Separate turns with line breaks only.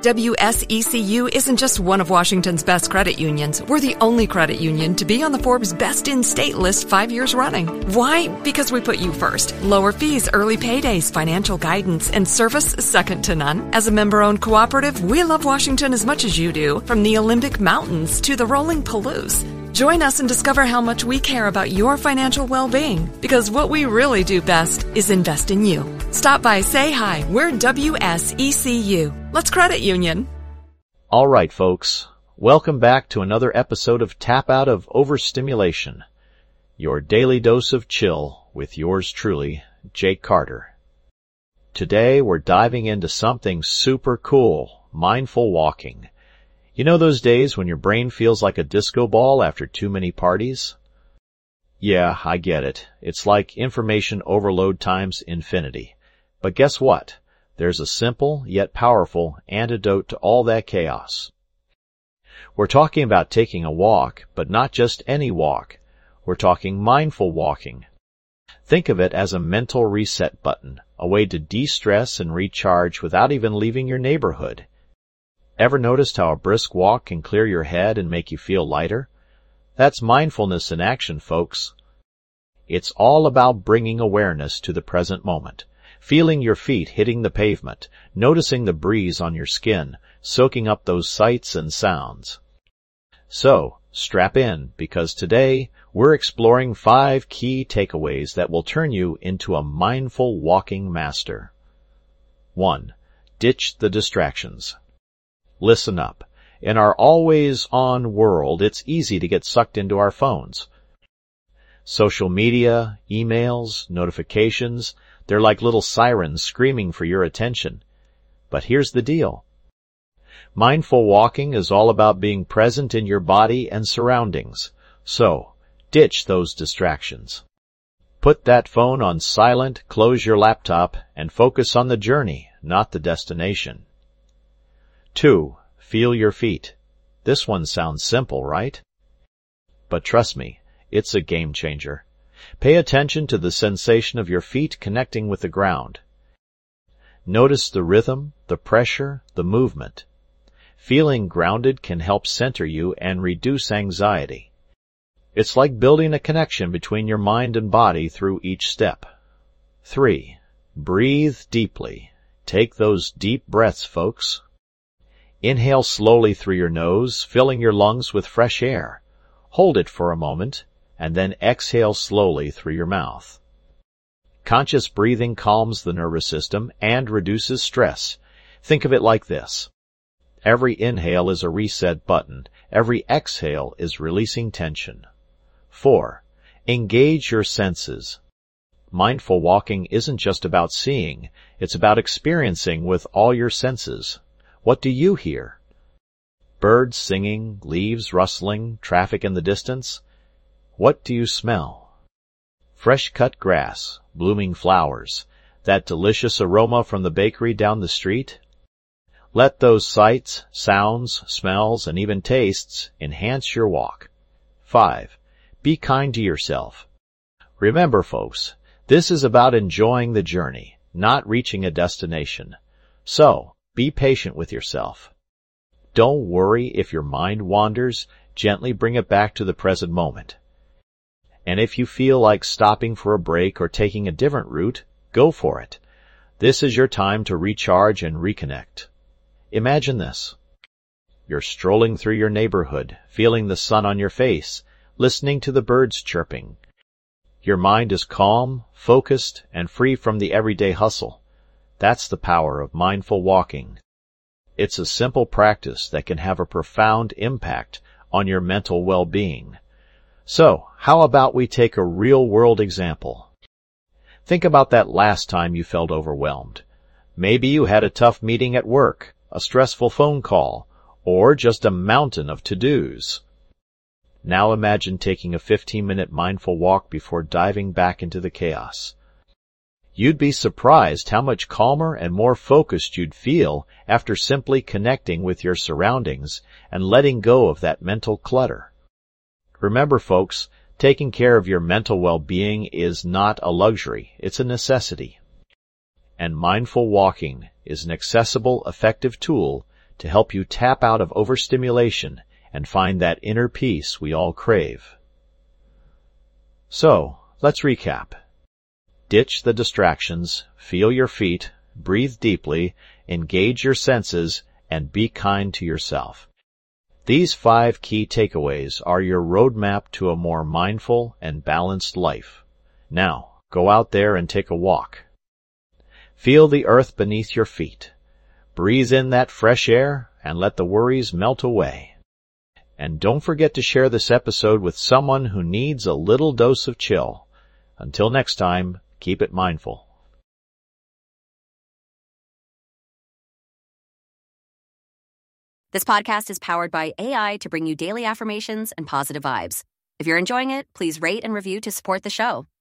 WSECU isn't just one of Washington's best credit unions. We're the only credit union to be on the Forbes Best in State list 5 years running. Why? Because we put you first. Lower fees, early paydays, financial guidance, and service second to none. As a member-owned cooperative, we love Washington as much as you do, from the Olympic Mountains to the rolling Palouse. Join us and discover how much we care about your financial well-being, because what we really do best is invest in you. Stop by, say hi. We're WSECU. Let's credit union.
All right, folks. Welcome back to another episode of Tap Out of Overstimulation, your daily dose of chill with yours truly, Jake Carter. Today, we're diving into something super cool, mindful walking. You know those days when your brain feels like a disco ball after too many parties? Yeah, I get it. It's like information overload times infinity. But guess what? There's a simple yet powerful antidote to all that chaos. We're talking about taking a walk, but not just any walk. We're talking mindful walking. Think of it as a mental reset button, a way to de-stress and recharge without even leaving your neighborhood. Ever noticed how a brisk walk can clear your head and make you feel lighter? That's mindfulness in action, folks. It's all about bringing awareness to the present moment, feeling your feet hitting the pavement, noticing the breeze on your skin, soaking up those sights and sounds. So, strap in, because today we're exploring 5 key takeaways that will turn you into a mindful walking master. 1. Ditch the distractions. Listen up. In our always-on world, it's easy to get sucked into our phones. Social media, emails, notifications, they're like little sirens screaming for your attention. But here's the deal. Mindful walking is all about being present in your body and surroundings. So, ditch those distractions. Put that phone on silent, close your laptop, and focus on the journey, not the destination. 2. Feel your feet. This one sounds simple, right? But trust me, it's a game changer. Pay attention to the sensation of your feet connecting with the ground. Notice the rhythm, the pressure, the movement. Feeling grounded can help center you and reduce anxiety. It's like building a connection between your mind and body through each step. 3. Breathe deeply. Take those deep breaths, folks. Inhale slowly through your nose, filling your lungs with fresh air. Hold it for a moment, and then exhale slowly through your mouth. Conscious breathing calms the nervous system and reduces stress. Think of it like this. Every inhale is a reset button. Every exhale is releasing tension. 4. Engage your senses. Mindful walking isn't just about seeing. It's about experiencing with all your senses. What do you hear? Birds singing, leaves rustling, traffic in the distance? What do you smell? Fresh-cut grass, blooming flowers, that delicious aroma from the bakery down the street? Let those sights, sounds, smells, and even tastes enhance your walk. 5. Be kind to yourself. Remember, folks, this is about enjoying the journey, not reaching a destination. So, be patient with yourself. Don't worry if your mind wanders, gently bring it back to the present moment. And if you feel like stopping for a break or taking a different route, go for it. This is your time to recharge and reconnect. Imagine this. You're strolling through your neighborhood, feeling the sun on your face, listening to the birds chirping. Your mind is calm, focused, and free from the everyday hustle. That's the power of mindful walking. It's a simple practice that can have a profound impact on your mental well-being. So, how about we take a real-world example? Think about that last time you felt overwhelmed. Maybe you had a tough meeting at work, a stressful phone call, or just a mountain of to-dos. Now imagine taking a 15-minute mindful walk before diving back into the chaos. You'd be surprised how much calmer and more focused you'd feel after simply connecting with your surroundings and letting go of that mental clutter. Remember, folks, taking care of your mental well-being is not a luxury, it's a necessity. And mindful walking is an accessible, effective tool to help you tap out of overstimulation and find that inner peace we all crave. So, let's recap. Ditch the distractions, feel your feet, breathe deeply, engage your senses, and be kind to yourself. These 5 key takeaways are your roadmap to a more mindful and balanced life. Now, go out there and take a walk. Feel the earth beneath your feet. Breathe in that fresh air and let the worries melt away. And don't forget to share this episode with someone who needs a little dose of chill. Until next time, keep it mindful.
This podcast is powered by AI to bring you daily affirmations and positive vibes. If you're enjoying it, please rate and review to support the show.